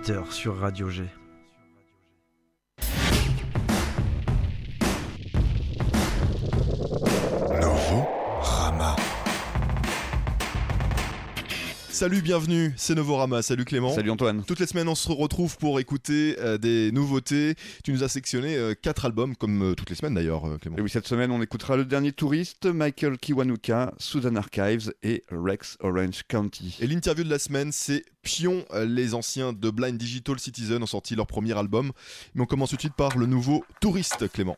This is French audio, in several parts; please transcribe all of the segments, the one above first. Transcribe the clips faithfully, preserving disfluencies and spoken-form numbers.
dix-huit heures sur Radio G. Novorama. Salut, bienvenue, c'est Novorama, salut Clément. Salut Antoine. Toutes les semaines on se retrouve pour écouter euh, des nouveautés. Tu nous as sectionné euh, quatre albums, comme euh, toutes les semaines d'ailleurs euh, Clément. Et oui, cette semaine on écoutera Le Dernier Touriste, Michael Kiwanuka, Sudan Archives et Rex Orange County. Et l'interview de la semaine c'est Pion, euh, les anciens de Blind Digital Citizen ont sorti leur premier album. Mais on commence tout de suite par le nouveau Touriste Clément.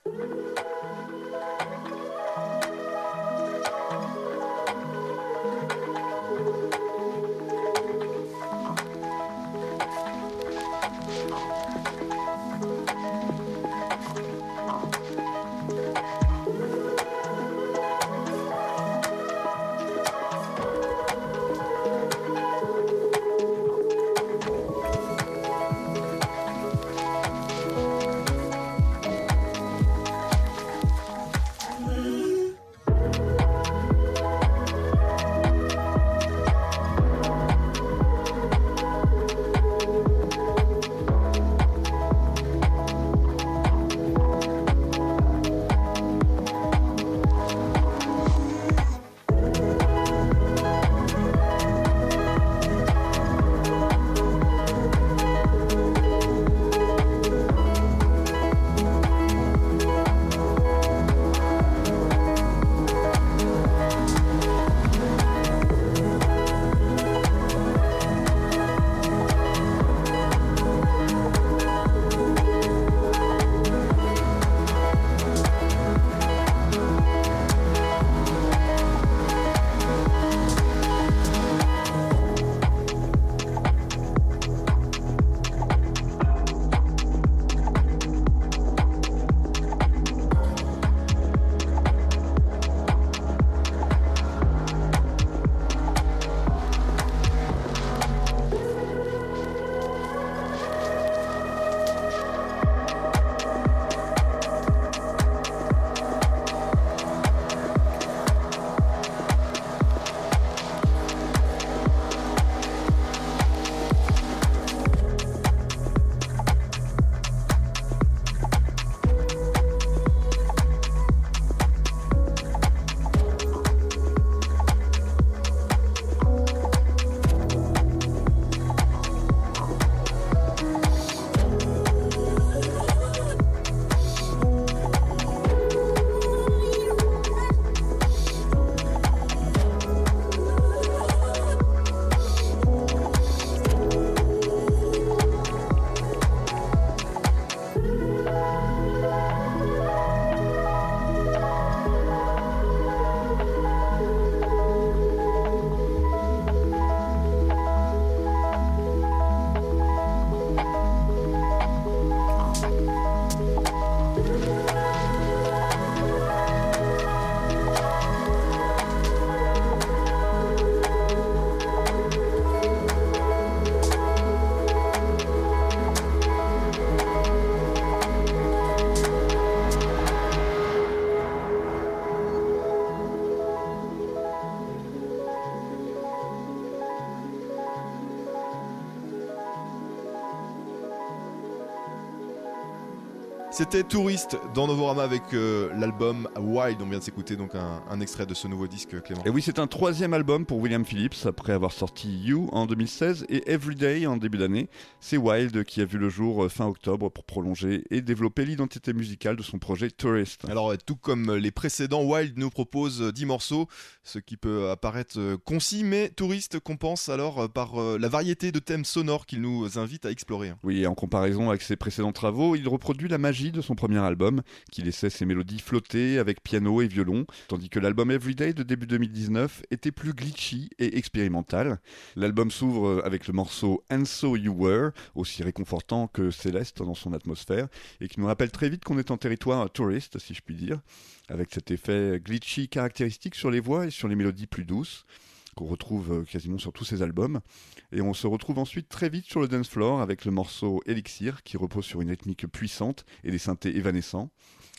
C'était Touriste dans Novorama avec euh, l'album Wild. On vient de s'écouter donc un, un extrait de ce nouveau disque, Clément. Et oui, c'est un troisième album pour William Phillips après avoir sorti You en deux mille seize et Everyday en début d'année. C'est Wild qui a vu le jour fin octobre pour prolonger et développer l'identité musicale de son projet Tourist. Alors tout comme les précédents, Wild nous propose dix morceaux, ce qui peut apparaître concis, mais Tourist compense alors par la variété de thèmes sonores qu'il nous invite à explorer. Oui, et en comparaison avec ses précédents travaux, il reproduit la magie de son premier album, qui laissait ses mélodies flotter avec piano et violon, tandis que l'album Everyday de début deux mille dix-neuf était plus glitchy et expérimental. L'album s'ouvre avec le morceau And So You Were, aussi réconfortant que céleste dans son atmosphère, et qui nous rappelle très vite qu'on est en territoire touriste, si je puis dire, avec cet effet glitchy caractéristique sur les voix et sur les mélodies plus douces, qu'on retrouve quasiment sur tous ses albums. Et on se retrouve ensuite très vite sur le dance floor avec le morceau Elixir qui repose sur une rythmique puissante et des synthés évanescents.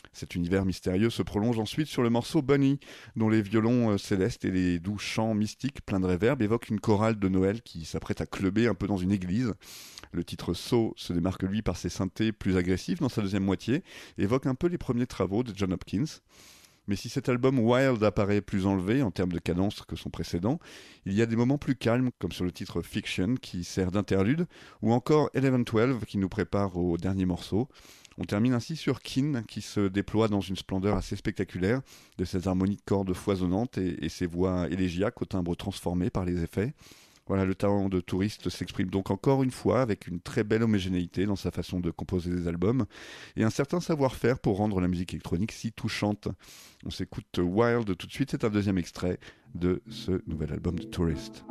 Cet univers mystérieux se prolonge ensuite sur le morceau Bunny, dont les violons euh, célestes et les doux chants mystiques pleins de réverb évoquent une chorale de Noël qui s'apprête à clubber un peu dans une église. Le titre So se démarque lui par ses synthés plus agressifs dans sa deuxième moitié, et évoque un peu les premiers travaux de John Hopkins. Mais si cet album Wild apparaît plus enlevé en termes de cadence que son précédent, il y a des moments plus calmes, comme sur le titre Fiction qui sert d'interlude, ou encore eleven twelve qui nous prépare au dernier morceau. On termine ainsi sur Keane qui se déploie dans une splendeur assez spectaculaire de ses harmonies de cordes foisonnantes et, et ses voix élégiaques au timbre transformé par les effets. Voilà, le talent de Tourist s'exprime donc encore une fois avec une très belle homogénéité dans sa façon de composer des albums et un certain savoir-faire pour rendre la musique électronique si touchante. On s'écoute Wild tout de suite, c'est un deuxième extrait de ce nouvel album de Tourist.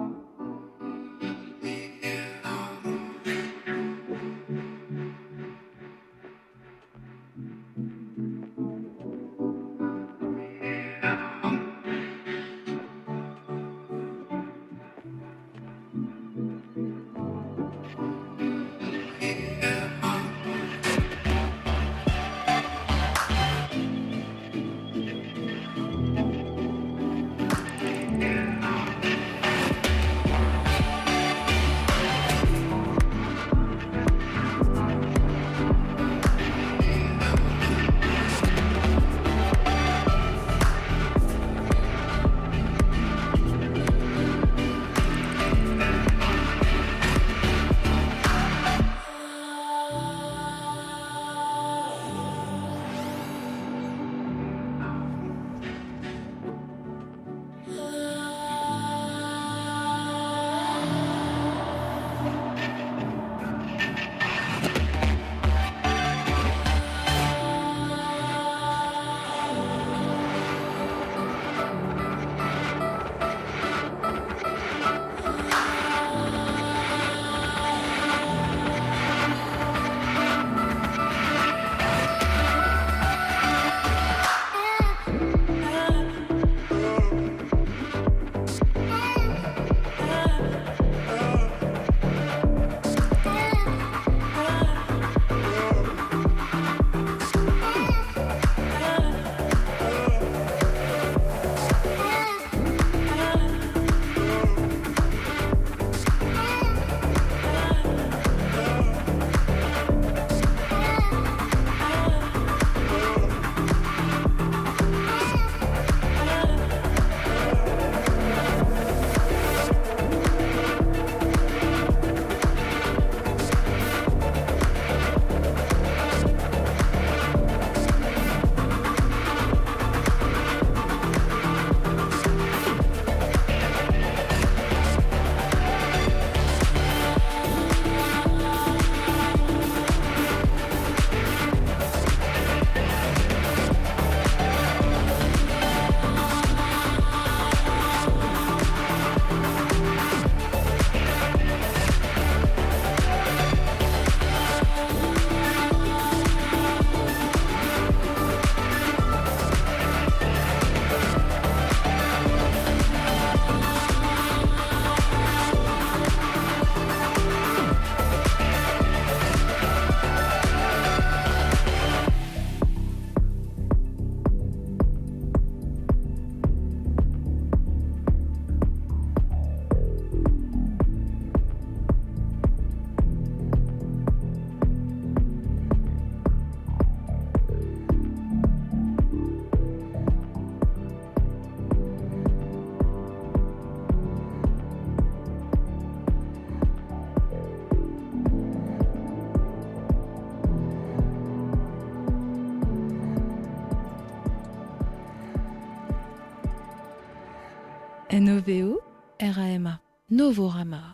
N O V O R A M A, Novorama.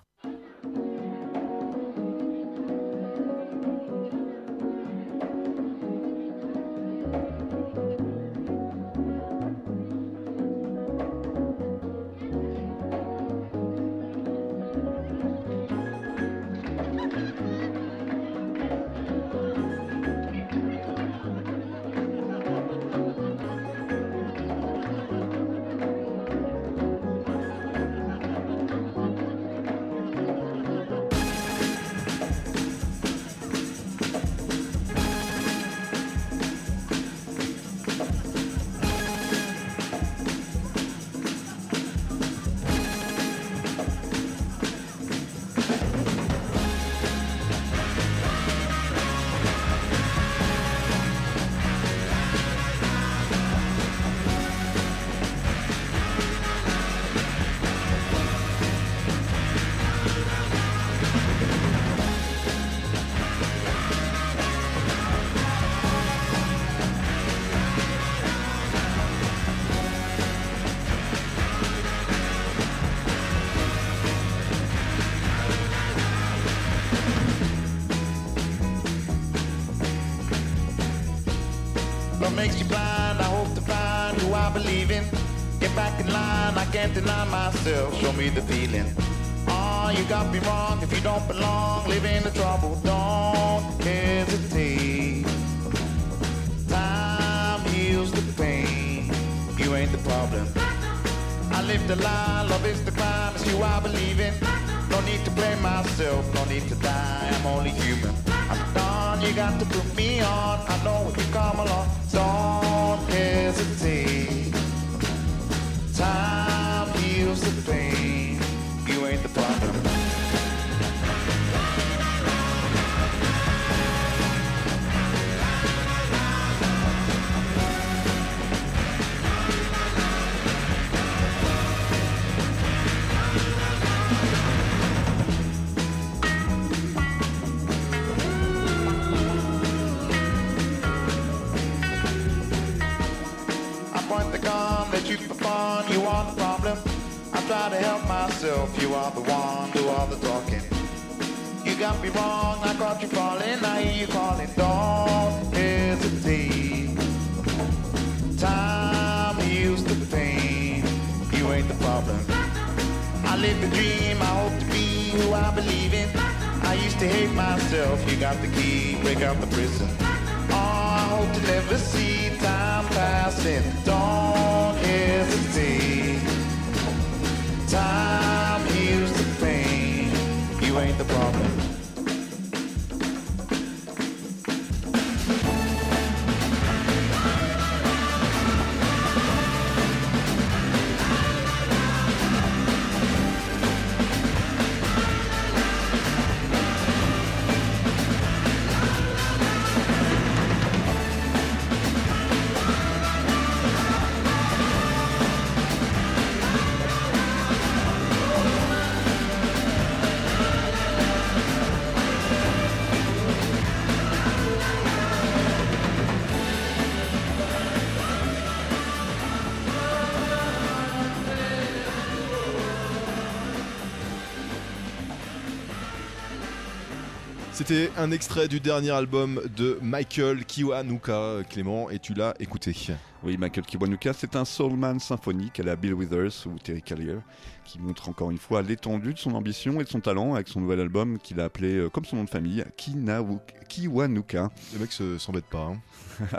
believe in. Get back in line, I can't deny myself. Show me the feeling. Oh, you got me wrong. If you don't belong, live in the trouble. Don't hesitate. Time heals the pain. You ain't the problem. I live the lie, love is the crime. It's you I believe in. No need to blame myself, no need to die. I'm only human. I'm done, you got to put me on. I know when you come along. Don't hesitate. Time heals the pain. You ain't the problem. You for fun, you are the problem. I try to help myself, you are the one, do all the talking. You got me wrong, I caught you falling, I hear you calling. Don't hesitate. Time heals the pain. You ain't the problem. I live the dream, I hope to be who I believe in. I used to hate myself, you got the key, break out the prison. Oh, I hope to never see time passing. Don't hesitate. Time heals the pain. You ain't the problem. C'était un extrait du dernier album de Michael Kiwanuka, Clément, et tu l'as écouté. Oui, Michael Kiwanuka, c'est un soulman symphonique à la Bill Withers ou Terry Callier, qui montre encore une fois l'étendue de son ambition et de son talent avec son nouvel album qu'il a appelé, euh, comme son nom de famille, Kiwanuka. Le mec se, s'embête pas. Hein.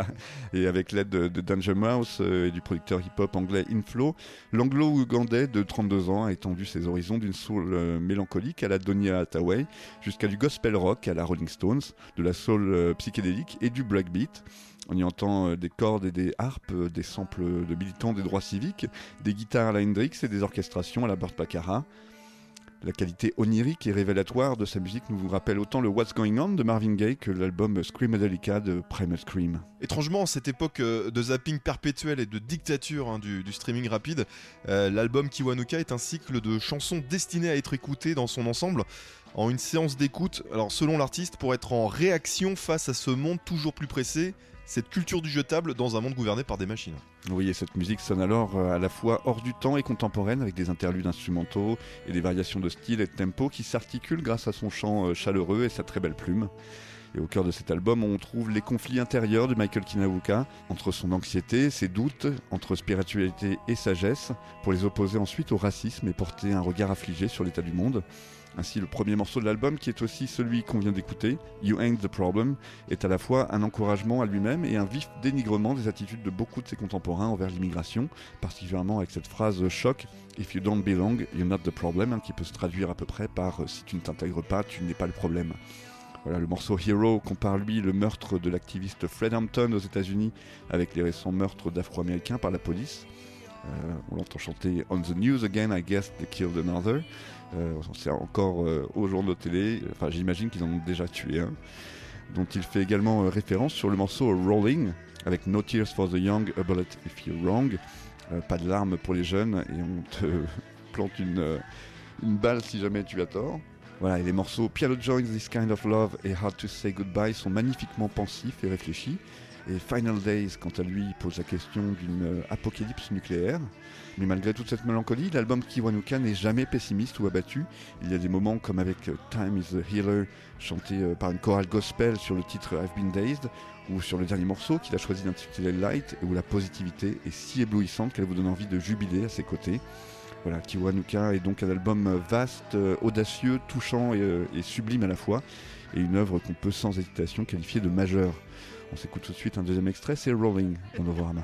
Et avec l'aide de, de Danger Mouse euh, et du producteur hip-hop anglais Inflo, l'anglo-ougandais de trente-deux ans a étendu ses horizons d'une soul euh, mélancolique à la Donia Hathaway jusqu'à du gospel rock à la Rolling Stones, de la soul euh, psychédélique et du breakbeat. On y entend euh, des cordes et des harpes, euh, des samples de militants des droits civiques, des guitares à la Hendrix et des orchestrations à la Burt Bacharach. La qualité onirique et révélatoire de sa musique nous rappelle autant le What's Going On de Marvin Gaye que l'album Screamadelica de Primal Scream. Étrangement, cette époque de zapping perpétuel et de dictature hein, du, du streaming rapide, euh, l'album Kiwanuka est un cycle de chansons destinées à être écoutées dans son ensemble en une séance d'écoute, alors selon l'artiste, pour être en réaction face à ce monde toujours plus pressé, cette culture du jetable dans un monde gouverné par des machines. Oui, et cette musique sonne alors à la fois hors du temps et contemporaine, avec des interludes instrumentaux et des variations de style et de tempo qui s'articulent grâce à son chant chaleureux et sa très belle plume. Et au cœur de cet album, on trouve les conflits intérieurs de Michael Kiwanuka, entre son anxiété, ses doutes, entre spiritualité et sagesse, pour les opposer ensuite au racisme et porter un regard affligé sur l'état du monde. Ainsi, le premier morceau de l'album, qui est aussi celui qu'on vient d'écouter, You Ain't the Problem, est à la fois un encouragement à lui-même et un vif dénigrement des attitudes de beaucoup de ses contemporains envers l'immigration, particulièrement avec cette phrase choc « If you don't belong, you're not the problem hein, », qui peut se traduire à peu près par « Si tu ne t'intègres pas, tu n'es pas le problème ». Voilà, le morceau Hero compare lui le meurtre de l'activiste Fred Hampton aux États-Unis avec les récents meurtres d'Afro-Américains par la police. Euh, on l'entend chanter On the news again, I guess they killed another. Euh, c'est encore euh, aux journaux télé, enfin j'imagine qu'ils en ont déjà tué un, dont il fait également euh, référence sur le morceau Rolling avec No Tears for the Young, A Bullet If You're Wrong, euh, pas de larmes pour les jeunes et on te plante une, euh, une balle si jamais tu as tort. Voilà, et les morceaux Piano Joins, This Kind of Love et Hard to Say Goodbye sont magnifiquement pensifs et réfléchis. Et Final Days, quant à lui, pose la question d'une euh, apocalypse nucléaire. Mais malgré toute cette mélancolie, l'album Kiwanuka n'est jamais pessimiste ou abattu. Il y a des moments comme avec euh, Time is the Healer, chanté euh, par une chorale gospel sur le titre I've Been Dazed, ou sur le dernier morceau qu'il a choisi d'intituler Light, où la positivité est si éblouissante qu'elle vous donne envie de jubiler à ses côtés. Voilà, Kiwanuka est donc un album vaste, euh, audacieux, touchant et, euh, et sublime à la fois, et une œuvre qu'on peut sans hésitation qualifier de majeure. On s'écoute tout de suite un deuxième extrait, c'est Rolling dans Novorama.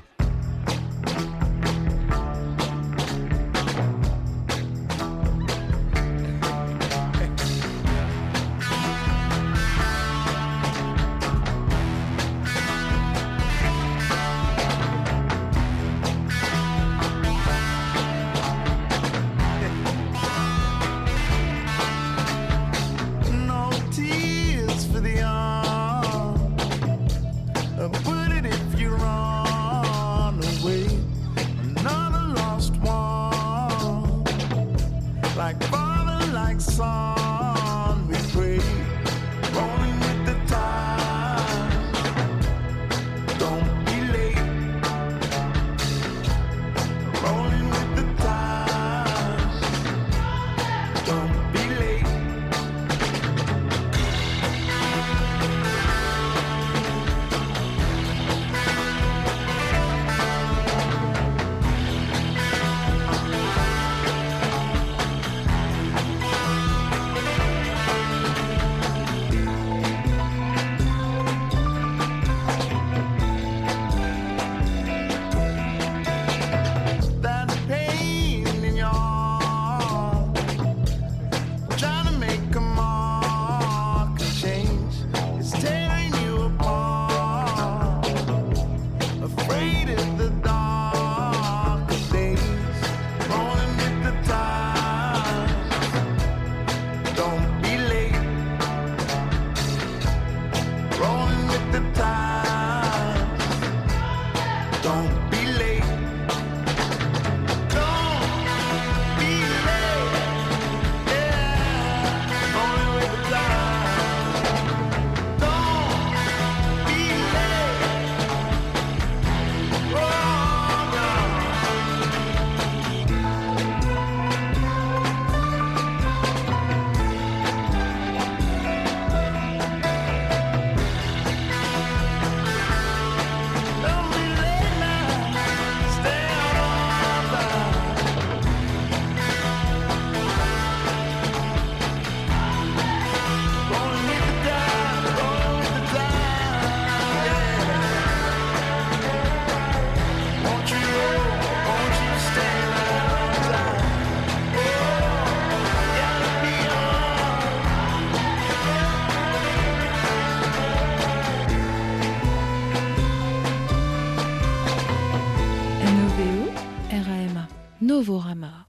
Novorama.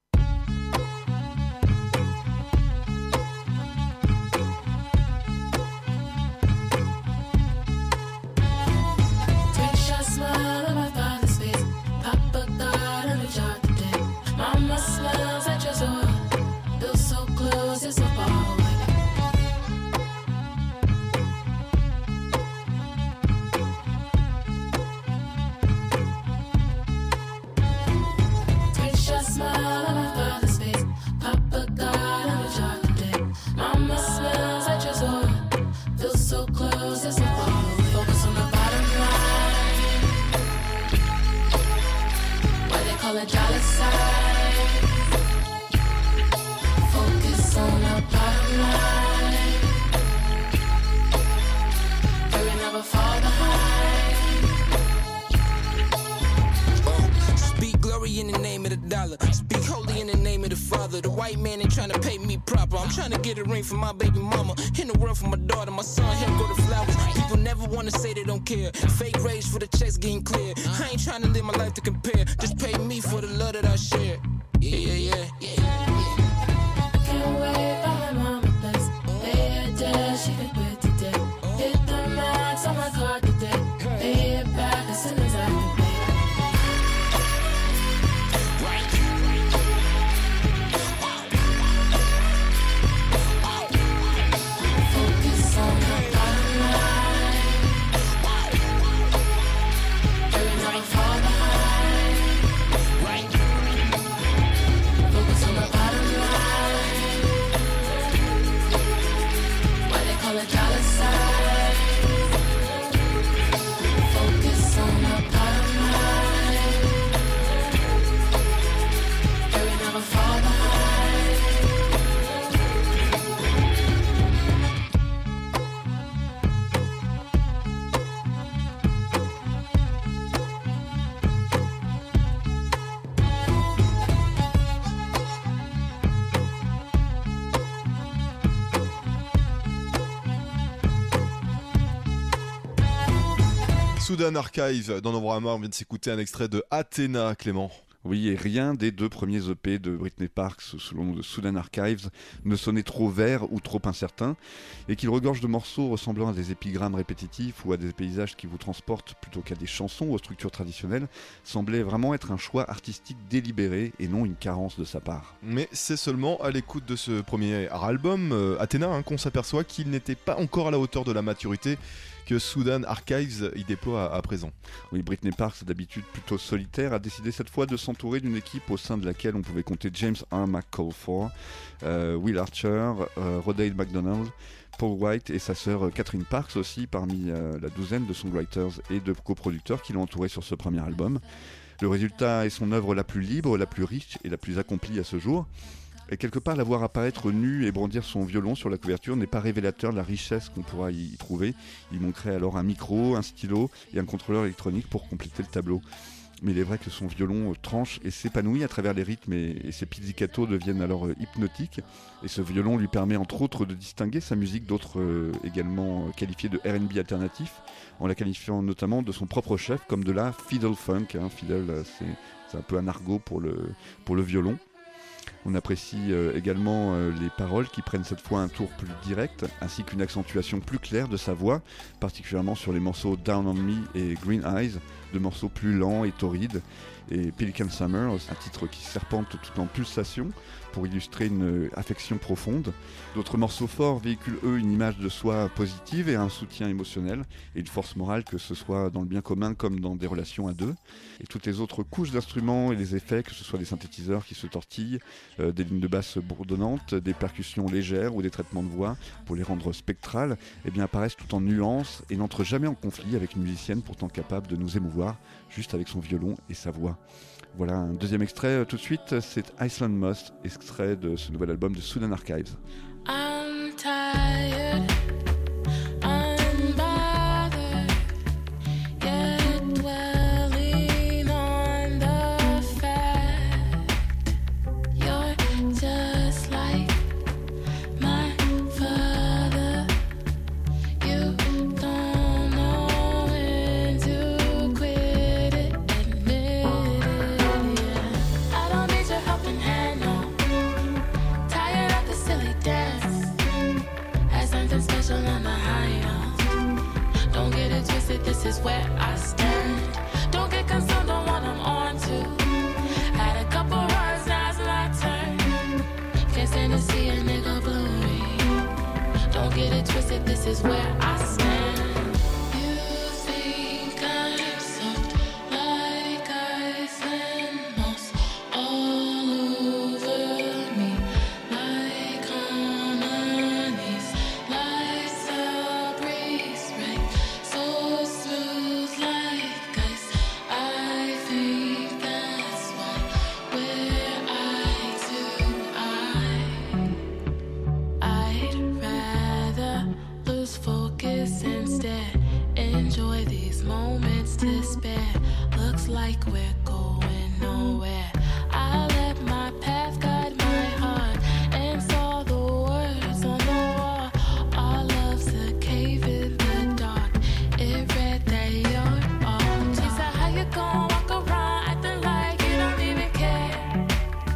For my baby mama, in the world for my daughter, my son, him go to flowers. People never wanna say they don't care. Fake rage for the checks getting clear. I ain't trying to live my life to compare. Just pay me for the love that I share. Yeah, yeah, yeah, yeah. Can't wait for my mama bless. Pay her debt, she could quit today. Hit the max on my card today. Pay it back as soon as I can pay. Focus on the bottom line. Sudan Archive dans Novorama, on vient de s'écouter un extrait de Athéna, Clément. Oui, et rien des deux premiers E P de Britney Parks, sous le nom de Sudan Archives, ne sonnait trop vert ou trop incertain, et qu'il regorge de morceaux ressemblant à des épigrammes répétitifs ou à des paysages qui vous transportent plutôt qu'à des chansons aux structures traditionnelles, semblait vraiment être un choix artistique délibéré et non une carence de sa part. Mais c'est seulement à l'écoute de ce premier album, euh, Athéna, hein, qu'on s'aperçoit qu'il n'était pas encore à la hauteur de la maturité que Sudan Archives y déploie à, à présent. Oui, Britney Parks, d'habitude plutôt solitaire, a décidé cette fois de s'entourer d'une équipe au sein de laquelle on pouvait compter James R. McCall, euh, Will Archer, euh, Rodale McDonald, Paul White et sa sœur Catherine Parks aussi, parmi euh, la douzaine de songwriters et de coproducteurs qui l'ont entouré sur ce premier album. Le résultat est son œuvre la plus libre, la plus riche et la plus accomplie à ce jour. Et quelque part, la voir apparaître nue et brandir son violon sur la couverture n'est pas révélateur de la richesse qu'on pourra y trouver. Il manquerait alors un micro, un stylo et un contrôleur électronique pour compléter le tableau. Mais il est vrai que son violon tranche et s'épanouit à travers les rythmes et, et ses pizzicatos deviennent alors hypnotiques. Et ce violon lui permet entre autres de distinguer sa musique d'autres euh, également qualifiées de R and B alternatif, en la qualifiant notamment de son propre chef comme de la fiddle funk. Hein. Fiddle, c'est, c'est un peu un argot pour le, pour le violon. On apprécie euh, également euh, les paroles qui prennent cette fois un tour plus direct, ainsi qu'une accentuation plus claire de sa voix, particulièrement sur les morceaux Down on Me et Green Eyes, deux morceaux plus lents et torrides, et Pelican Summer, un titre qui serpente tout en pulsation pour illustrer une affection profonde. D'autres morceaux forts véhiculent eux une image de soi positive et un soutien émotionnel et une force morale, que ce soit dans le bien commun comme dans des relations à deux. Et toutes les autres couches d'instruments et les effets, que ce soit des synthétiseurs qui se tortillent, euh, des lignes de basse bourdonnantes, des percussions légères ou des traitements de voix pour les rendre spectrales, eh bien apparaissent tout en nuances et n'entrent jamais en conflit avec une musicienne pourtant capable de nous émouvoir juste avec son violon et sa voix. Voilà un deuxième extrait tout de suite, c'est Iceland Moss, extrait de ce nouvel album de Sudan Archives. I'm tired, unbothered, yet dwelling on the fact you're just like my father. You don't know when to quit it, admit it, yeah. I don't need your helping hand, no. Tired of the silly dance. Has something special on the high note. Don't get it twisted, this is where I stand. Don't get concerned on what I'm on to. Had a couple runs, now it's my turn. Can't stand to see a nigga blue. Don't get it twisted, this is where I stand. You think I'm soft like Iceland moss all over me, like harmonies, like a breeze, right? So smooth like ice. I think that's why we're eye to eye. I'd rather lose focus instead. Enjoy these moments to spare. Looks like we're going nowhere. I let my path guide my heart and saw the words on the wall. Our love's a cave in the dark. It read that you're all. She said, how you gon' walk around acting like you don't even care?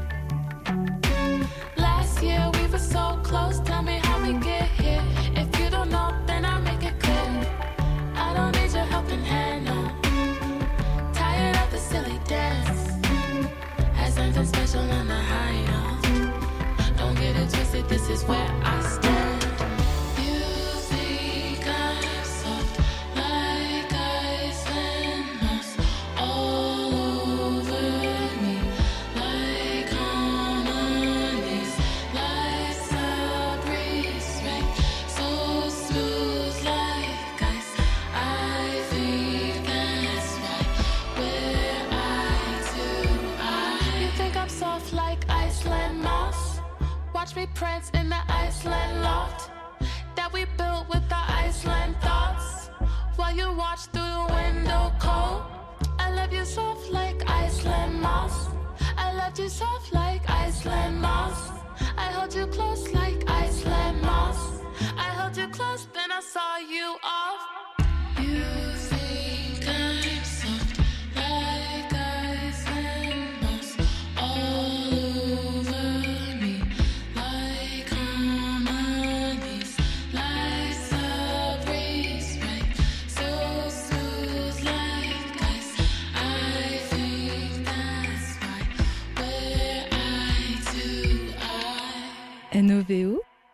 Last year we were so close. Tell me how we get here. If you don't know, then I'll make it clear. I don't need your helping hand, no. Tired of the silly dance. Has something special on the high note. Don't get it twisted, this is where I stand. You think I'm soft like Iceland moss all over me, like harmonies, like a breeze, right? So smooth like ice. I think that's why we're eye to eye. You think I'm soft like Iceland moss? Watch me prance in the Iceland loft that we built with the Iceland thoughts. While you watch through the window cold, I love you soft like Iceland moss. I loved you soft like Iceland moss. I held you close like Iceland moss. I held you close, then I saw you off. You think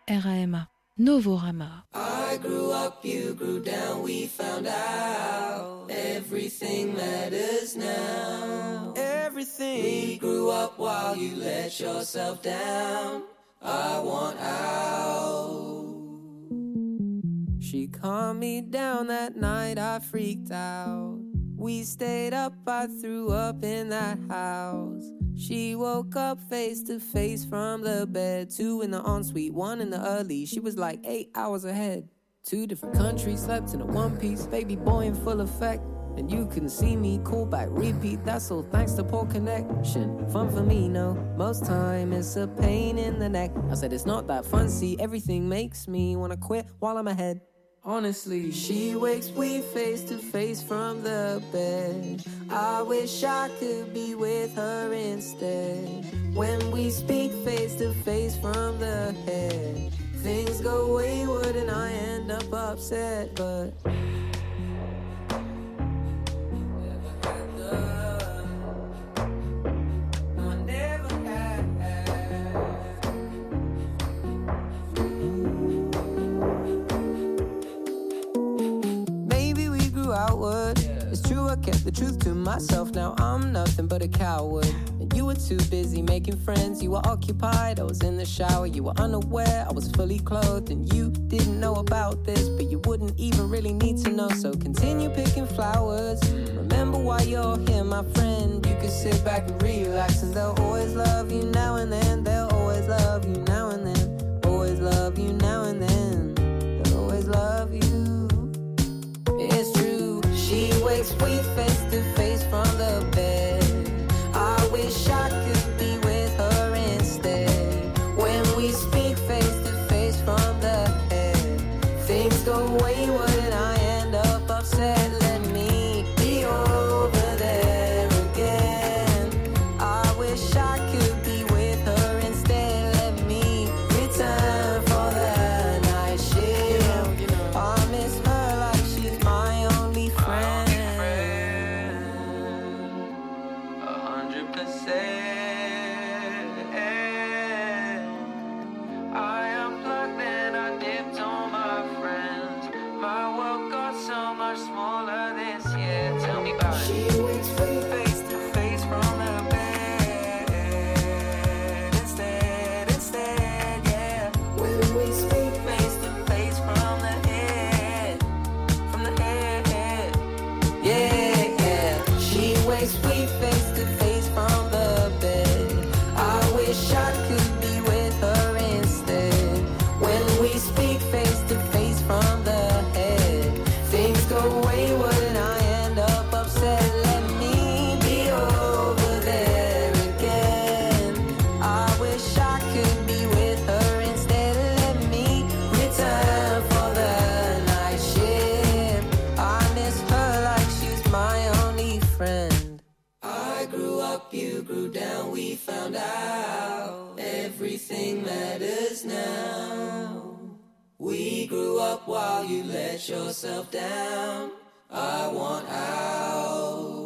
R A M A, Novorama. I grew up, you grew down, we found out everything matters now. Everything. We grew up while you let yourself down. I want out. She calmed me down that night, I freaked out. We stayed up, I threw up in that house. She woke up face to face from the bed. Two in the ensuite, one in the early. She was like eight hours ahead. Two different countries, slept in a one piece. Baby boy in full effect. And you couldn't see me, call back, repeat. That's all thanks to poor connection. Fun for me, no. Most time it's a pain in the neck. I said it's not that fun, see. Everything makes me wanna quit while I'm ahead. Honestly, she wakes we face to face from the bed. I wish I could be with her instead. When we speak face to face from the head, things go wayward and I end up upset, but outward. It's true, I kept the truth to myself. Now I'm nothing but a coward. And you were too busy making friends. You were occupied, I was in the shower. You were unaware, I was fully clothed. And you didn't know about this, but you wouldn't even really need to know. So continue picking flowers. Remember why you're here, my friend. You can sit back and relax. And they'll always love you now and then. They'll always love you now and then. Always love you now and then. They'll always love you. It's true, she wakes we face to face from the bed. I wish I could be with her instead. When we speak face to face from the head, things go wayward and I end up upset. Let me be over there again. I wish I could be with her instead. Let me return for the night shift. I miss her like she's my only friend. A hundred percent. I unplugged and I dipped on my friends. My world got so much smaller this year. Tell me about it. She wakes free face to face from the bed. Instead, instead, yeah. When we speak face to face from the head. From the head, yeah, yeah. She wakes we face to face from the bed. I wish I could be with her instead. When we speak face to face from the head, things go wayward and I end up upset. Let me be over there again. I wish I could be with her instead. Let me return for the night shift. I miss her like she's my only friend. I grew up, you grew down, we found out everything matters now. We grew up while you let yourself down. I want out.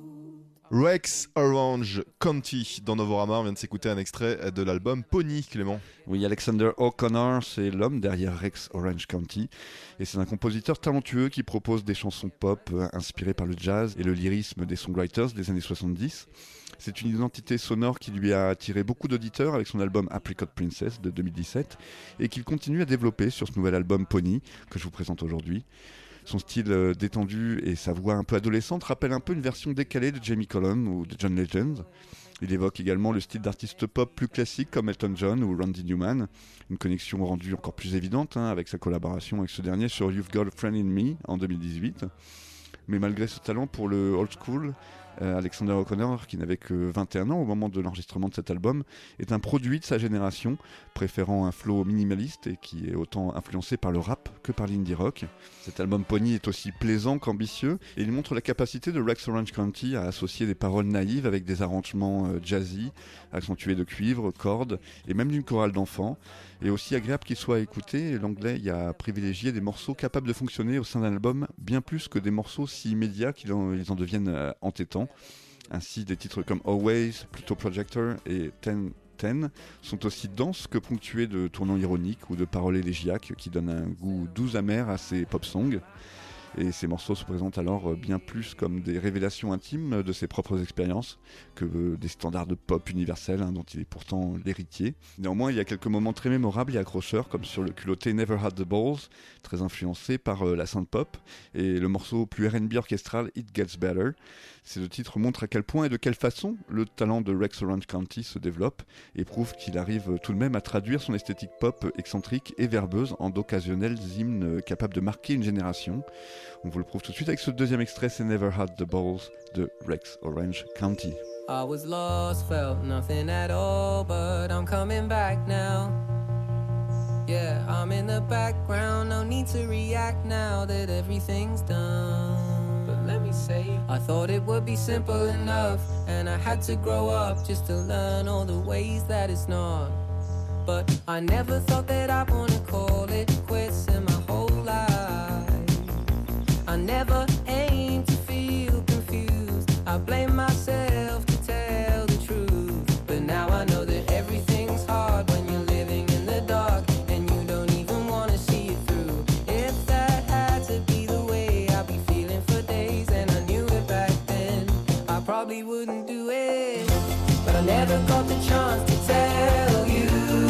Rex Orange County dans Novorama. On vient de s'écouter un extrait de l'album Pony, Clément. Oui, Alexander O'Connor, c'est l'homme derrière Rex Orange County. Et c'est un compositeur talentueux qui propose des chansons pop inspirées par le jazz et le lyrisme des songwriters des années soixante-dix. C'est une identité sonore qui lui a attiré beaucoup d'auditeurs avec son album Apricot Princess de deux mille dix-sept et qu'il continue à développer sur ce nouvel album Pony que je vous présente aujourd'hui. Son style euh, détendu et sa voix un peu adolescente rappellent un peu une version décalée de Jamie Cullum ou de John Legend. Il évoque également le style d'artistes pop plus classiques comme Elton John ou Randy Newman, une connexion rendue encore plus évidente hein, avec sa collaboration avec ce dernier sur You've Got a Friend in Me en deux mille dix-huit. Mais malgré ce talent pour le old school, euh, Alexander O'Connor, qui n'avait que vingt et un ans au moment de l'enregistrement de cet album, est un produit de sa génération, préférant un flow minimaliste et qui est autant influencé par le rap que par l'indie rock. Cet album Pony est aussi plaisant qu'ambitieux et il montre la capacité de Rex Orange County à associer des paroles naïves avec des arrangements euh, jazzy, accentués de cuivre, cordes et même d'une chorale d'enfants. Et aussi agréable qu'il soit à écouter, l'anglais y a privilégié des morceaux capables de fonctionner au sein d'un album bien plus que des morceaux si immédiats qu'ils en, ils en deviennent euh, entêtants. Ainsi des titres comme Always, Pluto Projector et ten hautaines sont aussi denses que ponctuées de tournants ironiques ou de paroles élégiaques qui donnent un goût doux amer à ces pop songs. Et ces morceaux se présentent alors bien plus comme des révélations intimes de ses propres expériences que des standards de pop universels hein, dont il est pourtant l'héritier. Néanmoins, il y a quelques moments très mémorables et accrocheurs, comme sur le culotté Never Had the Balls, très influencé par euh, la synth-pop, et le morceau plus R and B orchestral It Gets Better. Ces deux titres montrent à quel point et de quelle façon le talent de Rex Orange County se développe et prouvent qu'il arrive tout de même à traduire son esthétique pop excentrique et verbeuse en d'occasionnels hymnes capables de marquer une génération. On vous le prouve tout de suite avec ce deuxième extrait, c'est Never Had the Balls de Rex Orange County. I was lost, felt nothing at all, but I'm coming back now. Yeah, I'm in the background, no need to react now that everything's done. But let me say, I thought it would be simple enough, and I had to grow up just to learn all the ways that it's not. But I never thought that I'd wanna call it quits in my whole life. I never aimed to feel confused, I blame myself to tell the truth. But now I know that everything's hard when you're living in the dark and you don't even wanna see it through. If that had to be the way I'd be feeling for days, and I knew it back then, I probably wouldn't do it. But I never got the chance to tell you.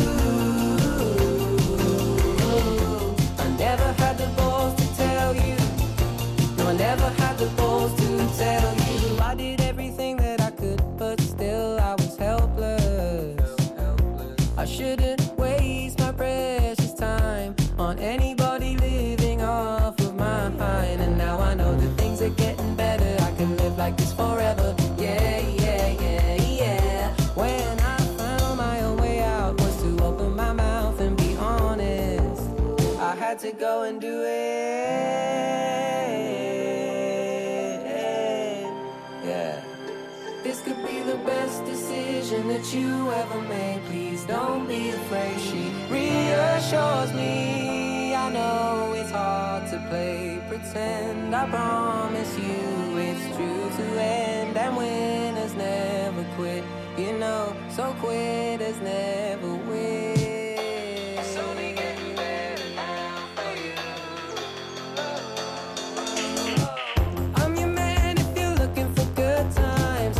I never had the balls to tell you. I never had the balls to tell you. I did everything that I could, but still I was helpless. I shouldn't waste my precious time on anybody living off of mine. And now I know that things are getting better, I can live like this forever. Yeah, yeah, yeah, yeah. When I found my own way out was to open my mouth and be honest. I had to go and do it. This could be the best decision that you ever made. Please don't be afraid. She reassures me. I know it's hard to play pretend. I promise you it's true to end. And winners never quit, you know. So quitters never win. It's only getting better now for you. I'm your man if you're looking for good times.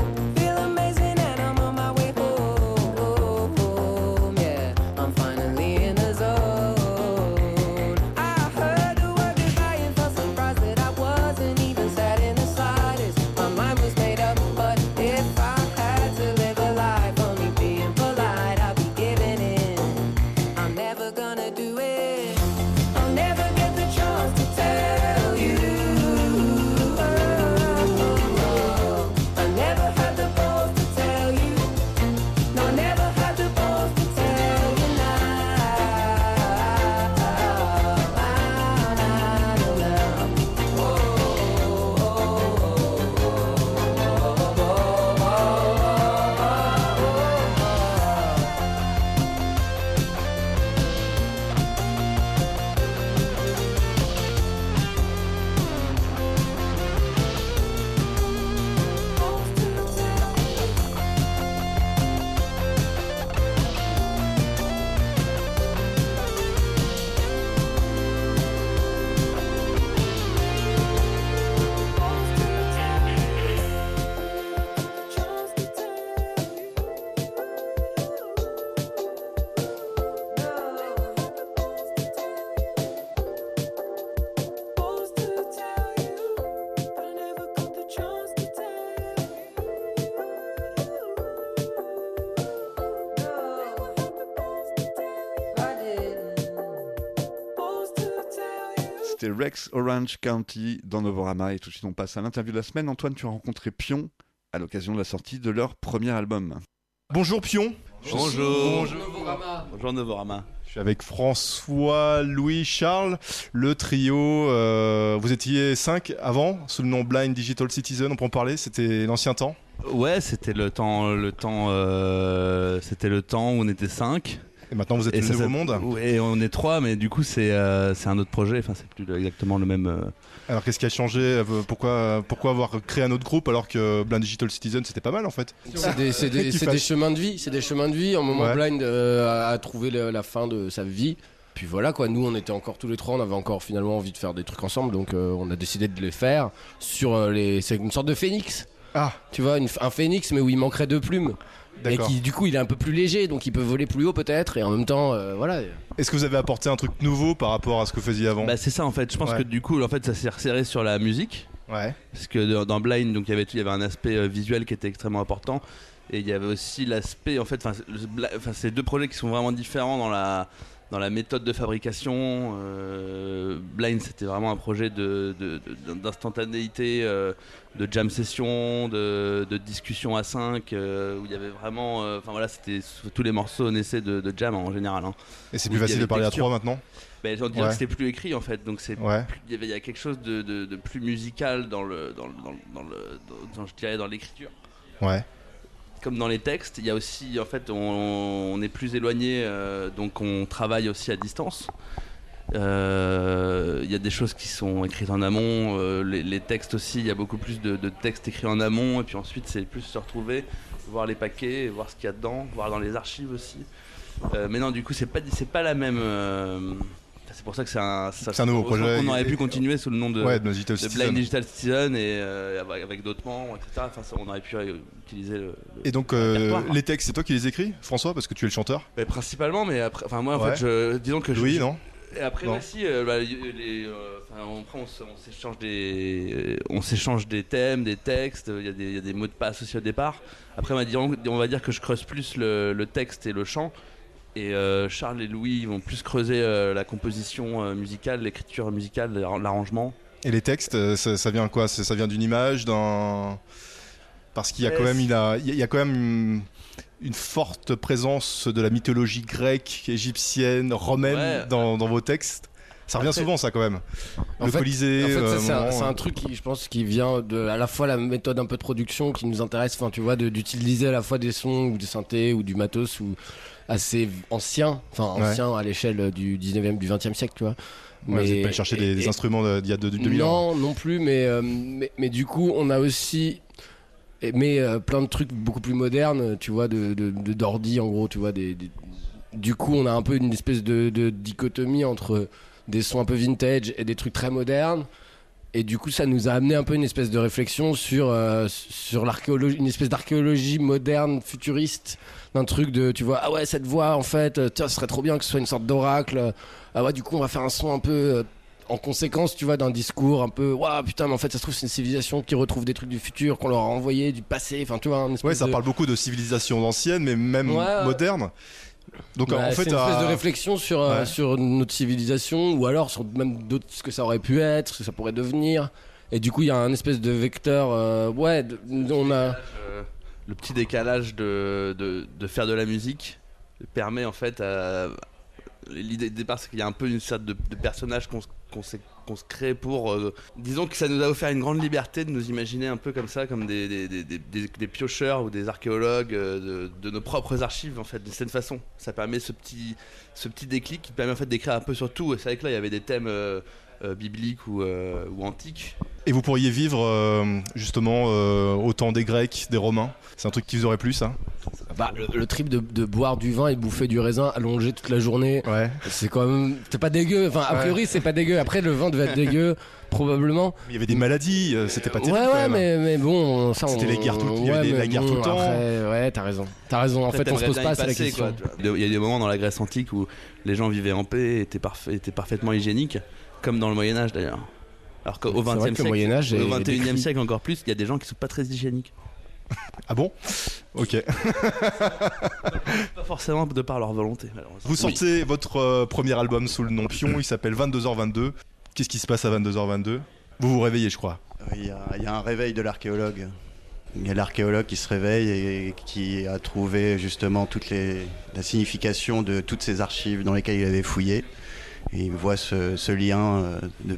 C'était Rex Orange County dans Novorama, et tout de suite on passe à l'interview de la semaine. Antoine, tu as rencontré Pion à l'occasion de la sortie de leur premier album. Bonjour Pion. Bonjour. Bonjour Novorama. Bonjour Novorama. Je suis avec François, Louis, Charles, le trio. Euh, vous étiez cinq avant, sous le nom Blind Digital Citizen, on peut en parler, c'était l'ancien temps. Ouais, c'était le temps, le temps, euh, c'était le temps où on était cinq. Et maintenant vous êtes Et le ça, nouveau ça- monde. Et on est trois, mais du coup c'est euh, c'est un autre projet. Enfin, c'est plus exactement le même. euh, Alors qu'est-ce qui a changé? Euh, Pourquoi, pourquoi avoir créé un autre groupe alors que Blind Digital Citizen c'était pas mal en fait? C'est des, c'est des- Qu'il c'est fasse- des chemins de vie, c'est des chemins de vie. En moment Ouais. Blind euh, a, a trouvé le- la fin de sa vie. Puis voilà quoi, nous on était encore tous les trois, on avait encore finalement envie de faire des trucs ensemble, donc euh, on a décidé de les faire sur euh, les. C'est une sorte de phénix. Ah, Tu vois, une- un phénix mais où il manquerait deux plumes. Et d'accord. qui du coup il est un peu plus léger, donc il peut voler plus haut peut-être, et en même temps, euh, voilà. Est-ce que vous avez apporté un truc nouveau par rapport à ce que vous faisiez avant? Bah c'est ça en fait. Je pense Ouais. que du coup en fait ça s'est resserré sur la musique. Ouais. Parce que dans- dans Blind, donc il y avait il y avait un aspect euh, visuel qui était extrêmement important, et il y avait aussi l'aspect en fait, enfin le- Bla- enfin, c'est deux projets qui sont vraiment différents dans la dans la méthode de fabrication. Euh, Blind, c'était vraiment un projet de, de- de- d'instantanéité, euh, de jam session, de, de discussion à cinq, euh, où il y avait vraiment, euh, enfin voilà, c'était tous les morceaux naissaient de, de jam en général. Hein. Et c'est Oui, plus il y facile avait de parler à texture. trois maintenant? Ben, on dirait Ouais. que c'était plus écrit en fait, donc c'est Ouais. plus- il y avait il y a quelque chose de, de- de plus musical dans le dans, le- dans, le- dans le dans- dans- je dirais dans l'écriture, Ouais. comme dans les textes. Il y a aussi en fait on, on est plus éloigné, euh, donc on travaille aussi à distance. Euh, Il y a des choses qui sont écrites en amont, euh, les, les textes aussi, il y a beaucoup plus de, de textes écrits en amont, et puis ensuite c'est plus se retrouver, voir les paquets, voir ce qu'il y a dedans, voir dans les archives aussi. Euh, mais non, du coup c'est pas c'est pas la même. euh, c'est pour ça que c'est un ça- C'est un nouveau heureusement projet. qu'on aurait Et- pu continuer sous le nom de, Ouais, de Digital de Citizen. Blind Digital Citizen, et euh, avec, avec d'autres membres, et cetera. Enfin, ça, on aurait pu euh, utiliser le. le- Et donc euh, répertoire, hein. les textes, c'est toi qui les écris, François, parce que tu es le chanteur? Mais principalement, mais après, enfin moi en Ouais. fait, je, disons que je, Louis, je- non? Et après Non. aussi, euh, bah, y- les, euh, enfin, on, après, on se- on s'échange des, on s'échange des thèmes, des textes. Il y, a des- il y a des mots de passe aussi au départ. Après, on va dire, on va dire que je creuse plus le, le texte et le chant. Et euh, Charles et Louis vont plus creuser euh, la composition euh, musicale, l'écriture musicale, l'arrangement. Et les textes, euh, ça, ça vient quoi? C'est- Ça vient d'une image, d'un... Parce qu'il y a Ouais, quand même, c'est- il a, il y a quand même une, une forte présence de la mythologie grecque, égyptienne, romaine Ouais. dans, dans vos textes. Ça revient Après- souvent, ça, quand même. En Le fait- Colisée. En fait, euh, ça, c'est, un, moment, c'est euh, un truc qui, je pense, qui vient de à la fois la méthode un peu de production qui nous intéresse, enfin, tu vois, de- d'utiliser à la fois des sons ou des synthés ou du matos ou assez ancien, enfin Ouais. ancien à l'échelle du dix-neuvième, du vingtième siècle, tu vois. Ouais, vous n'êtes pas allé chercher des, des et- instruments de- d'il y a de- deux mille ans. Non, non plus, mais, euh, mais, mais du coup, on a aussi aimé euh, plein de trucs beaucoup plus modernes, tu vois, de, de, de d'ordi, en gros, tu vois. Des, des- Du coup, on a un peu une espèce de, de dichotomie entre des sons un peu vintage et des trucs très modernes. Et du coup, ça nous a amené un peu une espèce de réflexion sur, euh, sur l'archéologie, une espèce d'archéologie moderne, futuriste, d'un truc de, tu vois, ah ouais, cette voix, en fait, euh, tiens, ce serait trop bien que ce soit une sorte d'oracle. Ah ouais, du coup, on va faire un son un peu euh, en conséquence, tu vois, d'un discours un peu, waouh, putain, mais en fait, ça se trouve, c'est une civilisation qui retrouve des trucs du futur, qu'on leur a envoyé, du passé, enfin, tu vois, un espèce Ouais, ça de... parle beaucoup de civilisations anciennes, mais même Ouais, ouais. modernes. Donc Bah, en fait, c'est une espèce à- de réflexion sur, euh, Ouais. sur notre civilisation, ou alors sur même d'autres, ce que ça aurait pu être, ce que ça pourrait devenir. Et du coup, il y a un espèce de vecteur, euh, ouais, de- on a... Euh, le petit décalage de, de, de faire de la musique permet en fait à... L'idée de départ, c'est qu'il y a un peu une sorte de, de personnage qu'on, se- qu'on, s'est- qu'on se crée pour... euh, disons que ça nous a offert une grande liberté de nous imaginer un peu comme ça, comme des, des, des, des, des- des piocheurs ou des archéologues euh, de, de nos propres archives, en fait, d'une certaine façon. Ça permet ce petit, ce petit déclic qui permet en fait d'écrire un peu sur tout. Et c'est vrai que là, il y avait des thèmes euh, euh, bibliques ou, euh, ou antiques. Et vous pourriez vivre euh, justement euh, au temps des Grecs, des Romains. C'est un truc qui vous aurait plu, ça? Bah, le, le trip de, de boire du vin et de bouffer du raisin allongé toute la journée, Ouais. c'est quand même... C'est pas dégueu, enfin, a priori, c'est pas dégueu. Après, le vin devait être dégueu, probablement. Il y avait des maladies, euh, c'était pas Ouais, terrible. ouais, quand même. mais, mais bon, ça, C'était on- les guerres tout- il y avait ouais, des- la mais guerre bon, tout le temps. après, ouais, t'as raison. T'as raison, en fait, on se pose pas assez la question. Il y a des moments dans la Grèce antique où les gens vivaient en paix, étaient, parfa- étaient parfaitement hygiéniques, comme dans le Moyen-Âge d'ailleurs. Alors qu'au C'est vrai vingtième que le siècle, Moyen-Âge est au vingt et unième décrit. siècle encore plus, il y a des gens qui sont pas très hygiéniques. Ah bon? Ok. Pas forcément de par leur volonté, malheureusement. Vous sortez votre euh, premier album sous le nom Pion, il s'appelle vingt-deux heures vingt-deux. Qu'est-ce qui se passe à vingt-deux heures vingt-deux? Vous vous réveillez, je crois. Il y, a, il y a un réveil de l'archéologue. Il y a l'archéologue qui se réveille et qui a trouvé justement toute les, la signification de toutes ces archives dans lesquelles il avait fouillé. Et il voit ce, ce lien euh, de pion.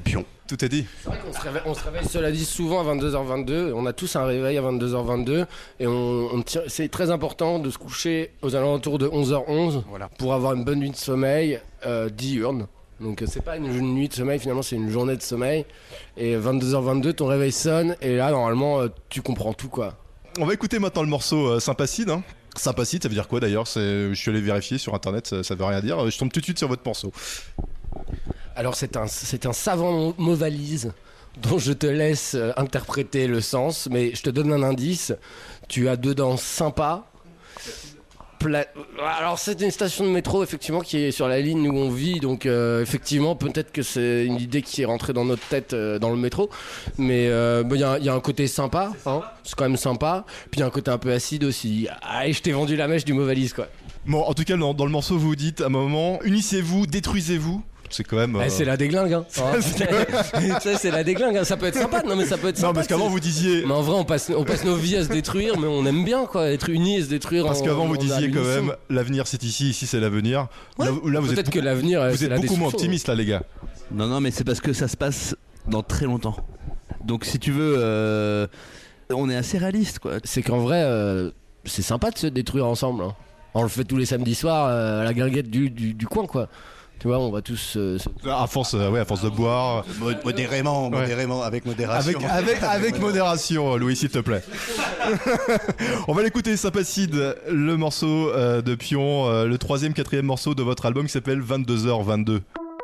Tout est dit. C'est vrai qu'on se réveille, on se réveille cela dit souvent à vingt-deux heures vingt-deux. On a tous un réveil à vingt-deux heures vingt-deux et on, on tient, c'est très important de se coucher aux alentours de onze heures onze Voilà. pour avoir une bonne nuit de sommeil euh, diurne. Donc euh, c'est pas une, une nuit de sommeil, finalement c'est une journée de sommeil. Et vingt-deux heures vingt-deux, ton réveil sonne et là normalement euh, tu comprends tout quoi. On va écouter maintenant le morceau euh, Sympacide. Hein. Sympacide, ça veut dire quoi d'ailleurs? C'est... Je suis allé vérifier sur internet, ça, ça veut rien dire. Je tombe tout de suite sur votre morceau. Alors c'est un, c'est un savant mot valise dont je te laisse euh, interpréter le sens, mais je te donne un indice. Tu as dedans sympa. Pla... Alors c'est une station de métro effectivement qui est sur la ligne où on vit, donc euh, effectivement peut-être que c'est une idée qui est rentrée dans notre tête euh, dans le métro, mais il euh, bah, y, y a un côté sympa, hein, c'est quand même sympa, puis il y a un côté un peu acide aussi. Ah, et je t'ai vendu la mèche du mot valise quoi. Bon, en tout cas, dans, dans le morceau, vous dites à un moment, unissez-vous, détruisez-vous. C'est quand même. Euh... Eh, c'est la déglingue, hein. Ça, c'est la déglingue, hein. Ça peut être sympa, non mais ça peut être sympa. Non, parce qu'avant vous disiez. Mais en vrai, on passe, on passe nos vies à se détruire, mais on aime bien quoi, être unis et se détruire. Parce en, qu'avant vous en disiez quand même, l'avenir c'est ici, ici c'est l'avenir. Ouais, là, là, vous peut-être êtes que l'avenir. Vous c'est êtes la beaucoup moins destruction, optimiste là, les gars. Non, non, mais c'est parce que ça se passe dans très longtemps. Donc si tu veux, euh, on est assez réaliste quoi. C'est qu'en vrai, euh, c'est sympa de se détruire ensemble. Hein. On le fait tous les samedis soirs euh, à la guinguette du, du, du coin quoi. Tu vois, on va tous. Euh, se... À force, euh, ouais, à force de boire. Modérément, Ouais. modérément, avec modération. Avec, avec, avec modération, Louis, s'il te plaît. On va l'écouter, Sympacide, le morceau euh, de Pion, euh, le troisième, quatrième morceau de votre album qui s'appelle vingt-deux heures vingt-deux.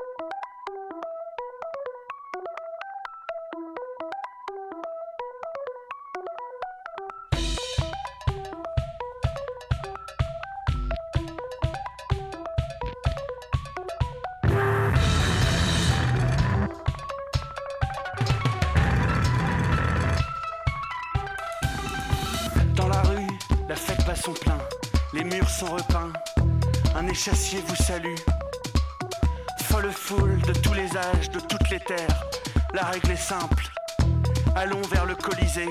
Dans la rue, la fête bat son plein, les murs sont repeints, un échassier vous salue. Folle foule de tous les âges, de toutes les terres, la règle est simple, allons vers le Colisée.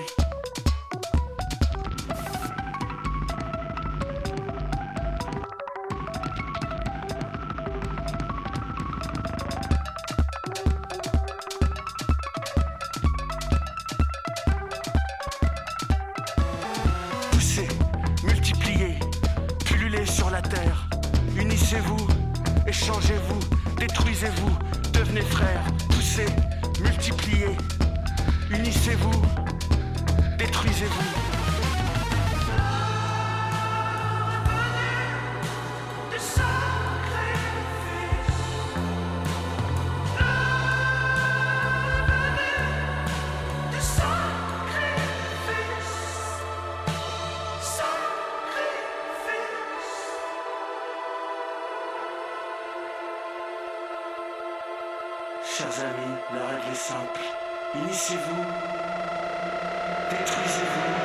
Poussez, multipliez, pullulez sur la terre. Unissez-vous, échangez-vous, détruisez-vous, devenez frères. Poussez, multipliez, unissez-vous, détruisez-vous. Chers amis, la règle est simple. Unissez-vous, détruisez-vous.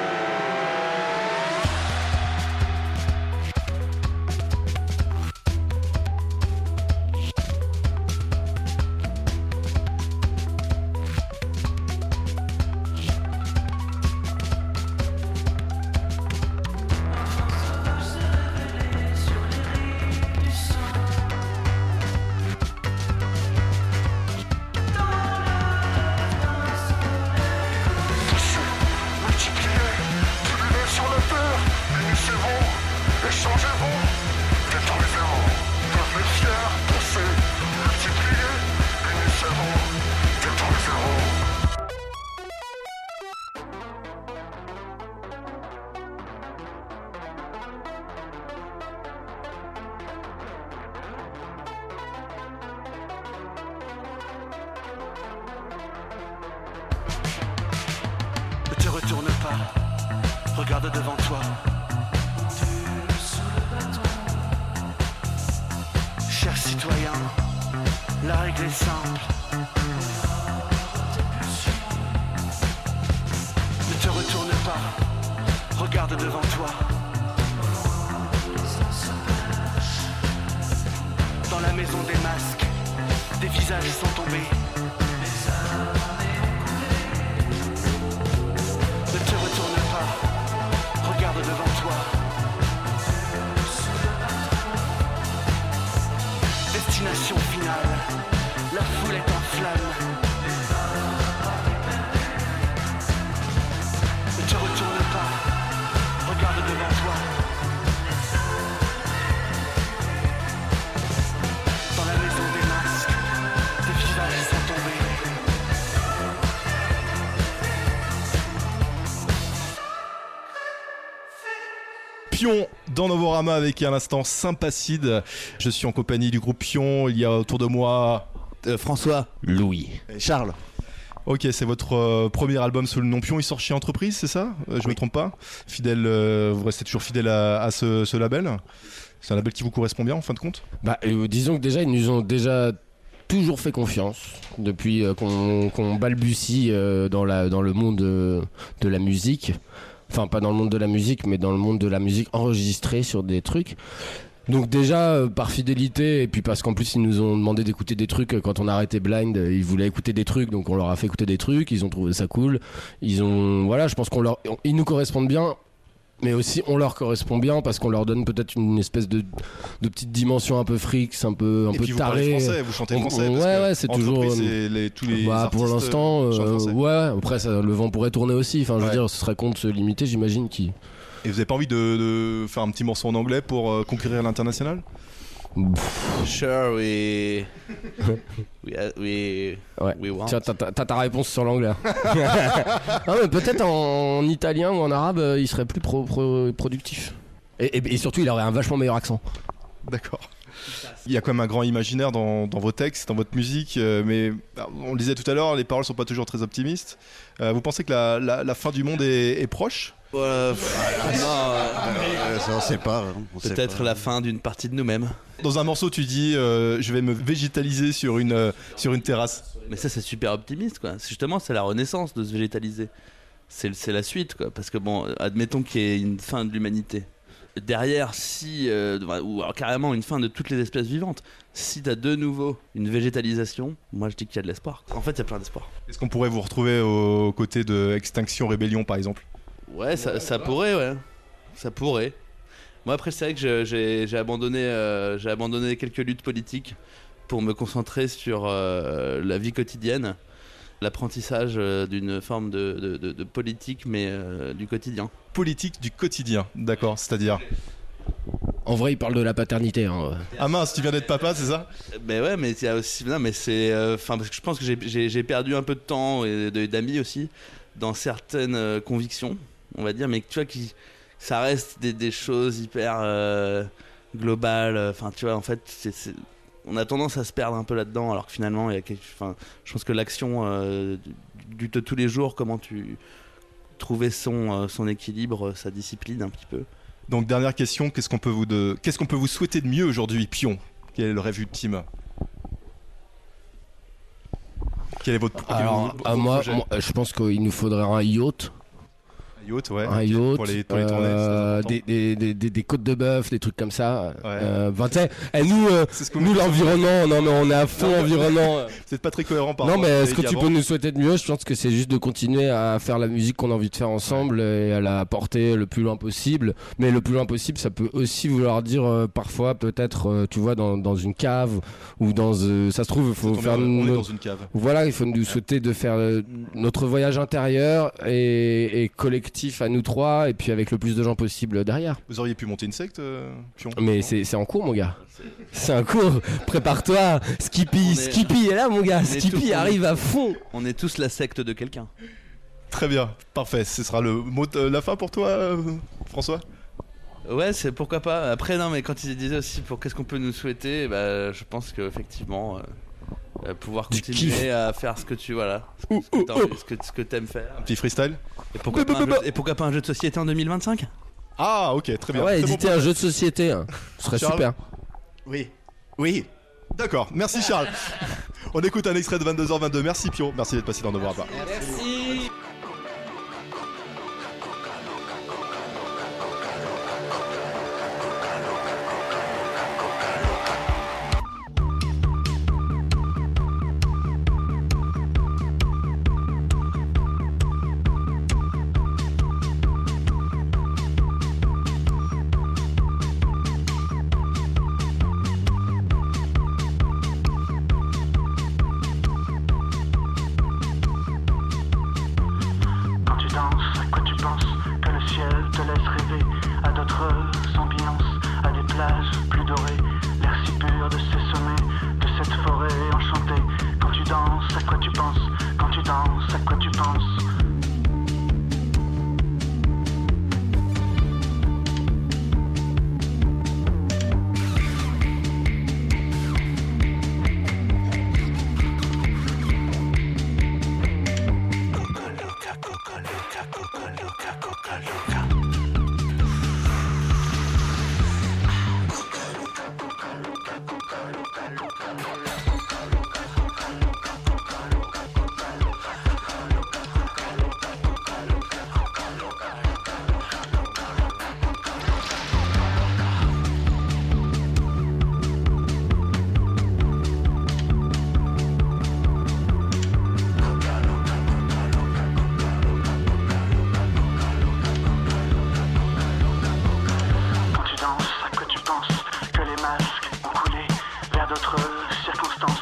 Ne te retourne pas, regarde devant toi. Cher citoyen, la règle est simple. Ne te retourne pas, regarde devant toi. Dans la maison des masques, des visages sont tombés. Ne te retourne pas, regarde devant toi. Destination finale, la foule est en flamme. Pion dans Novorama avec à l'instant Sympacide. Je suis en compagnie du groupe Pion. Il y a autour de moi euh, François, Louis, et Charles. Ok, c'est votre euh, premier album sous le nom Pion. Il sort chez Entreprise, c'est ça euh, Je Oui. me trompe pas. Fidèle, euh, vous restez toujours fidèle à, à ce, ce label. C'est un label qui vous correspond bien en fin de compte. Bah, euh, disons que déjà, ils nous ont déjà toujours fait confiance depuis euh, qu'on qu'on balbutie euh, dans, la, dans le monde euh, de la musique. Enfin, pas dans le monde de la musique, mais dans le monde de la musique enregistrée sur des trucs. Donc déjà, euh, par fidélité, et puis parce qu'en plus, ils nous ont demandé d'écouter des trucs euh, quand on a arrêté Blind. euh, Ils voulaient écouter des trucs, donc on leur a fait écouter des trucs. Ils ont trouvé ça cool. Ils ont... Voilà, je pense qu'on leur... Ils nous correspondent bien. Mais aussi, on leur correspond bien parce qu'on leur donne peut-être une espèce de, de petite dimension un peu fric, un peu, un Et peu puis vous taré. parlez français, vous chantez On- français. on- parce ouais, que ouais, c'est toujours. Entreprise, c'est les- tous les Bah, pour artistes, l'instant, euh, chantent euh, français. ouais. Après, ça, le vent pourrait tourner aussi. Enfin, je veux Ouais. dire, ce serait con de se limiter, j'imagine. Qui. Et vous avez pas envie de, de faire un petit morceau en anglais pour euh, conquérir l'international? Sure, we. we, we, Ouais. we want. Tiens, t'as, t'as- t'as ta réponse sur l'anglais. Ah, mais peut-être en, en italien ou en arabe, euh, il serait plus pro- pro- productif. Et, et- et surtout, il aurait un vachement meilleur accent. D'accord. Il y a quand même un grand imaginaire dans, dans vos textes, dans votre musique, euh, mais bah, on le disait tout à l'heure, les paroles sont pas toujours très optimistes. Euh, vous pensez que la, la- la fin du monde est, est proche? Voilà, pff, non, euh, Euh, ça, on sait pas. hein, on sait peut-être pas. la fin d'une partie de nous-mêmes. Dans un morceau, tu dis euh, je vais me végétaliser sur une, euh, sur une terrasse. Mais ça, c'est super optimiste, quoi. C'est Justement, c'est la renaissance de se végétaliser. C'est c'est la suite, quoi. Parce que, bon, admettons qu'il y ait une fin de l'humanité. Derrière, si. euh, ou alors carrément une fin de toutes les espèces vivantes. Si t'as de nouveau une végétalisation, moi je dis qu'il y a de l'espoir. En fait, il y a plein d'espoir. Est-ce qu'on pourrait vous retrouver aux côtés de Extinction Rébellion, par exemple? Ouais, ça, ça pourrait, ouais. Ça pourrait. Moi, après, c'est vrai que je- j'ai j'ai abandonné, euh, j'ai abandonné quelques luttes politiques pour me concentrer sur euh, la vie quotidienne, l'apprentissage euh, d'une forme de, de- de- de politique, mais euh, du quotidien. Politique du quotidien, d'accord, c'est-à-dire. En vrai, il parle de la paternité. Hein. Ah mince, tu viens d'être papa, c'est ça? Mais ouais, mais il y a aussi. Non, mais c'est. Enfin, parce que je pense que j'ai- j'ai j'ai perdu un peu de temps et de- d'amis aussi dans certaines euh, convictions, on va dire, mais tu vois, qui, ça reste des, des choses hyper euh, globales. Enfin, tu vois, en fait, c'est- c'est- on a tendance à se perdre un peu là-dedans, alors que finalement, il y a quelque. Enfin, je pense que l'action euh, du, de tous les jours, comment tu trouver son, euh, son équilibre, sa discipline un petit peu. Donc dernière question, qu'est-ce qu'on peut vous de... qu'est-ce qu'on peut vous souhaiter de mieux aujourd'hui, Pion? Quel est le rêve ultime? Quel est votre quel est Alors, vos- à vos moi, projets? moi, je pense qu'il nous faudrait un yacht. Un yacht, ouais. Un ok, yacht, pour les, pour les tournées, euh, c'est des, des, des, des, des côtes de bœuf, des trucs comme ça. Ouais. Euh, ben, tu sais, eh, nous, euh, C'est ce que nous vous- l'environnement, non mais on est à fond Non, environnement. euh. C'est pas très cohérent par Non rapport à mais ce ce que que vous tu avez peux dit nous souhaiter de mieux, je pense que c'est juste de continuer à faire la musique qu'on a envie de faire ensemble et à la porter le plus loin possible. Mais le plus loin possible, ça peut aussi vouloir dire euh, parfois peut-être, euh, tu vois, dans, dans une cave ou dans, euh, ça se trouve, il faut avant. faire. On est nos- dans une cave. Voilà, il faut nous souhaiter de faire euh, notre voyage intérieur et, et collectif à nous trois, et puis avec le plus de gens possible derrière. Vous auriez pu monter une secte, euh, Pion? Mais c'est c'est en cours, mon gars. C'est en cours. Prépare-toi. Skippy, On est- Skippy est là, mon gars. on est Skippy tous- arrive à fond. On est tous la secte de quelqu'un. Très bien, parfait. Ce sera le mot de la fin pour toi, euh, François? Ouais, c'est pourquoi pas. Après, non, mais quand il disait aussi pour qu'est-ce qu'on peut nous souhaiter, bah, je pense qu'effectivement, euh, euh, pouvoir Du continuer kiff. à faire ce que tu voilà, ce que, t'as envie- ce que, ce que t'aimes faire. Un petit freestyle? Et pourquoi, pas un jeu, et pourquoi pas un jeu de société en deux mille vingt-cinq? Ah, ok, très bien. Ouais, Très bon éditer projet. un jeu de société, hein. Ce serait Charles super. Oui. Oui. D'accord, merci Charles. On écoute un extrait de vingt-deux heures vingt-deux. Merci Pion, merci d'être passé dans Novorama. Merci.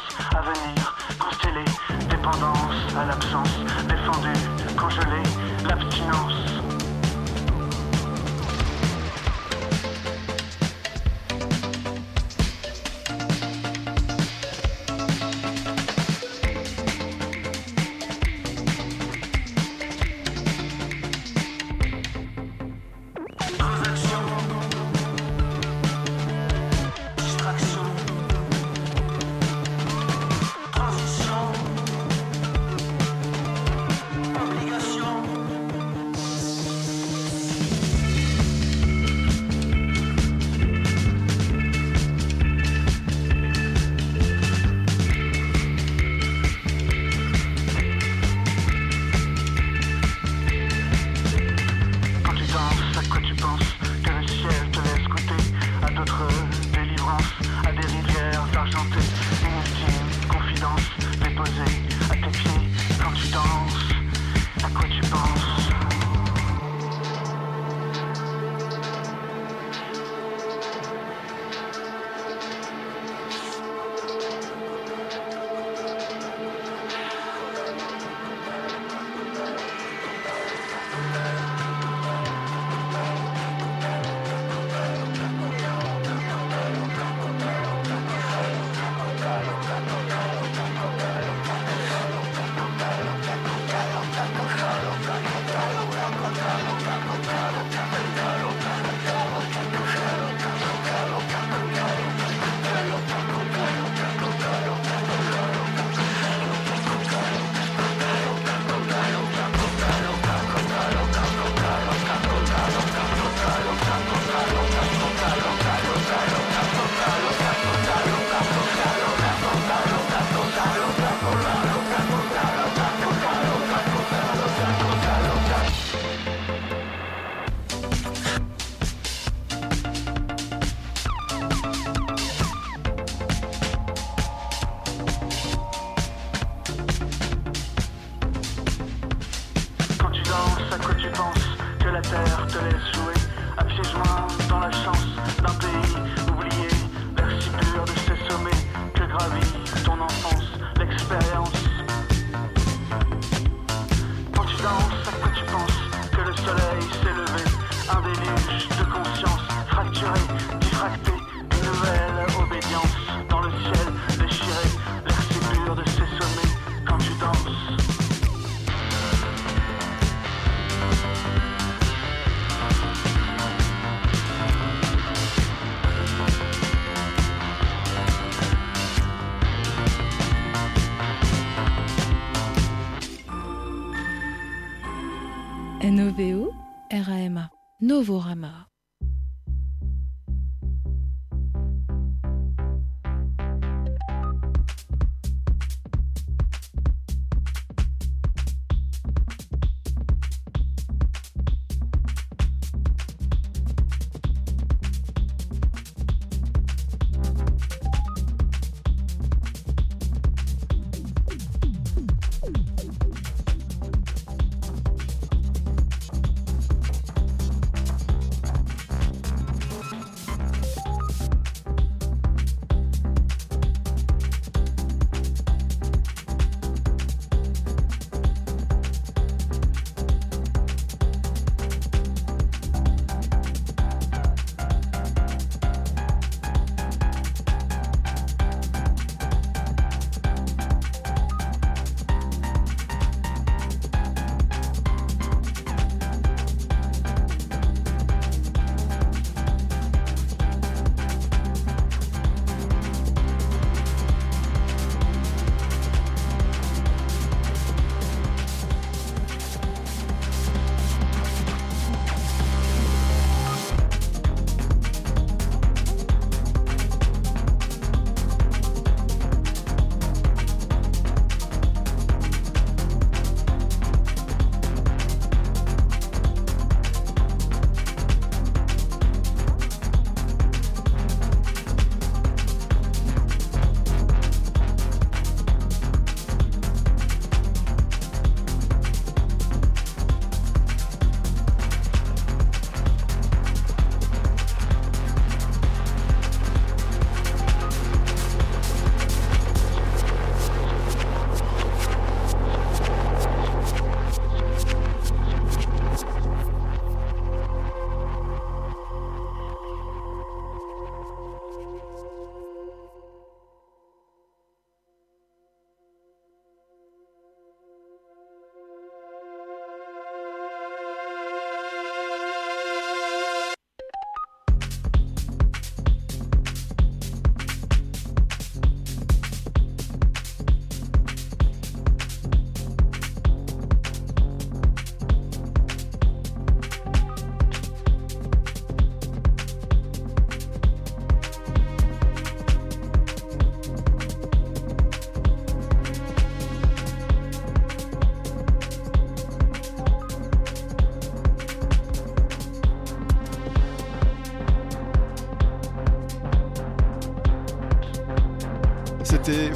à venir, constellée, dépendance à l'absence, défendue, congelée, l'abstinence. N O V O R A M A, Novorama.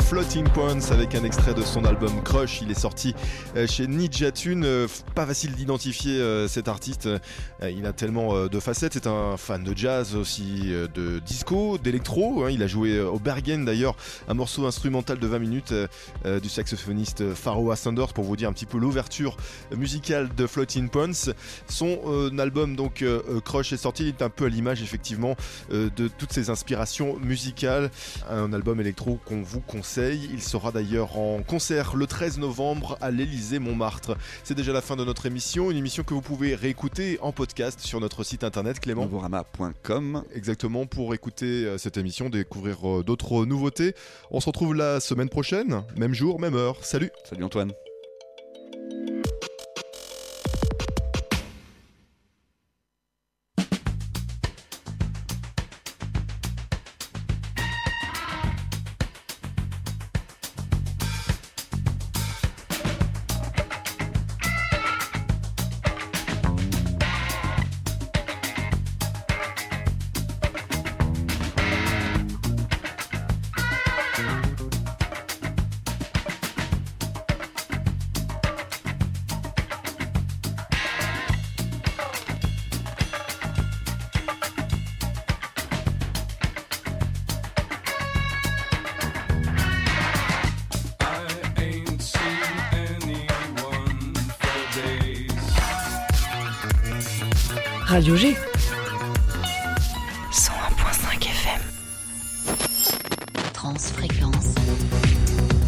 Floating Points avec un extrait de son album Crush. Il est sorti chez Ninja Tune. Pas facile d'identifier cet artiste. Il a tellement de facettes. C'est un fan de jazz, aussi de disco, d'électro. Il a joué au Bergen d'ailleurs un morceau instrumental de vingt minutes du saxophoniste Pharoah Sanders pour vous dire un petit peu l'ouverture musicale de Floating Points. Son album donc Crush est sorti. Il est un peu à l'image effectivement de toutes ses inspirations musicales. Un album électro qu'on vous conseille. Il sera d'ailleurs en concert le treize novembre à l'Élysée-Montmartre. C'est déjà la fin de notre émission, une émission que vous pouvez réécouter en podcast sur notre site internet Clément. Novorama point com. Exactement, pour écouter cette émission, découvrir d'autres nouveautés. On se retrouve la semaine prochaine, même jour, même heure. Salut. Salut Antoine. Radio G. cent un point cinq F M. Transfréquence.